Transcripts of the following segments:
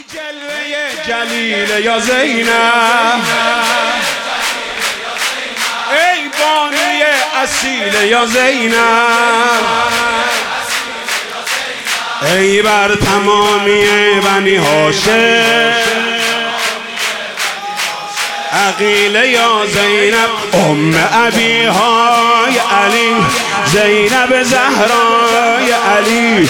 جلوه جلیل یا زینب، ای بانوی اصیل یا زینب، ای بر تمامی بنی هاشم عقیله یا زینب، ابی های علی، زینب زهرای علی،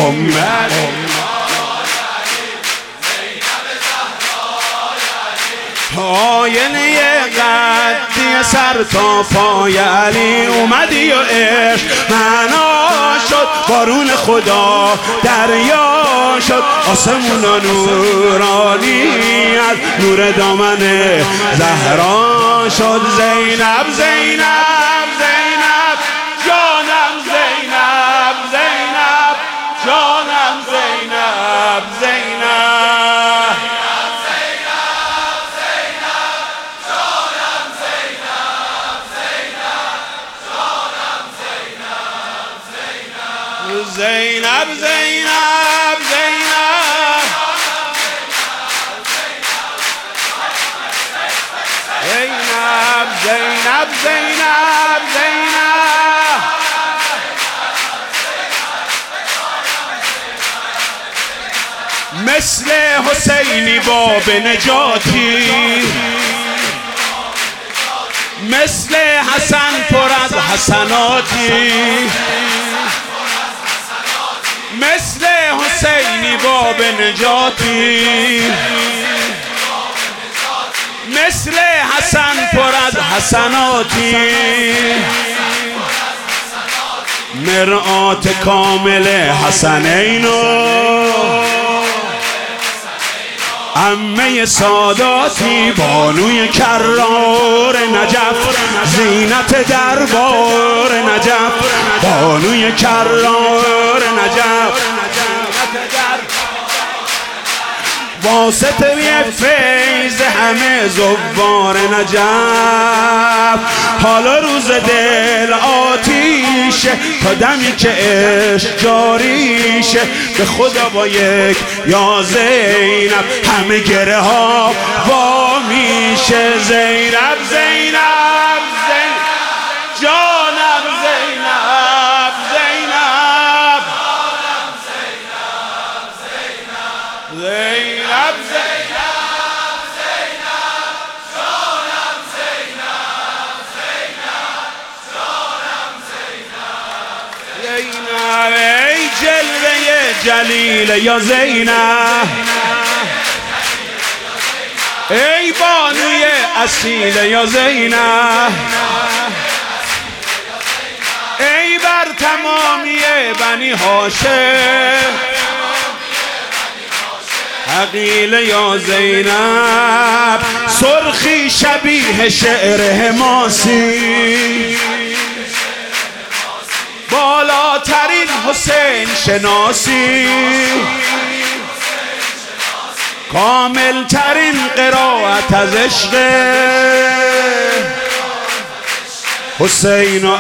آینه قدی سر تا پای علی، اومدی و عشق معنا شد، بارون خدا دریا شد، آسمونا نورانیت نور دامن زهرا شد. زینب زینب زینب جانم، زینب زینب جانم، زینب زینب زینب زینب زینب زینب زینب زینب زینب مثل حسینی باب نجاتی، مثل حسن پر از حسناتی، مثل حسینی باب نجاتی، مثل حسن پر از حسناتی، مرآت کامل حسنینو، عمه ساداتی، بانوی کرار نجف، زینت دربار نجف، بانوی کرار نجف، واسطه فیض همه زوار نجف. حالا روز دل آتیشه تا دمی که عشق جاریشه، به خدا با یک یا زینب همه گره ها وا میشه. زینب زینب زینب جانم، زینب زینب زینب زینب ای جلوه جلیل یا زینب، ای بانوی اصیل یا زینب، ای بر تمامی بنی هاشم عقیله یا زینب، سرخی شبیه شعر حماسی، بالاترین حسین شناسی، کامل ترین قرائت از عشق حسین و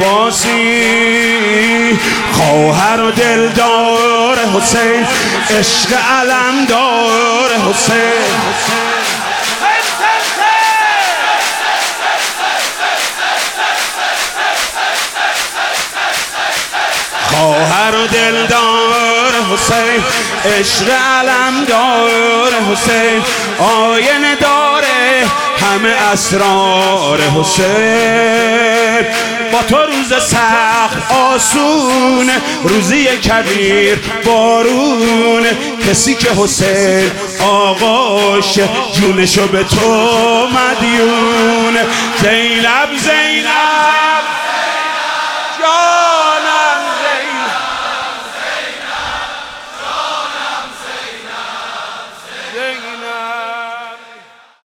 عباسی، خواهر و دلدار حسین، عشق علمدار حسین، خواهر و دلدار حسین، عشق علمدار حسین، آینه داره همه اسرار حسین. با تو روز سخت آسون، روزی کبیر بارون، کسی که حسین آقاش جونشو به تو مدیون. زینب زینب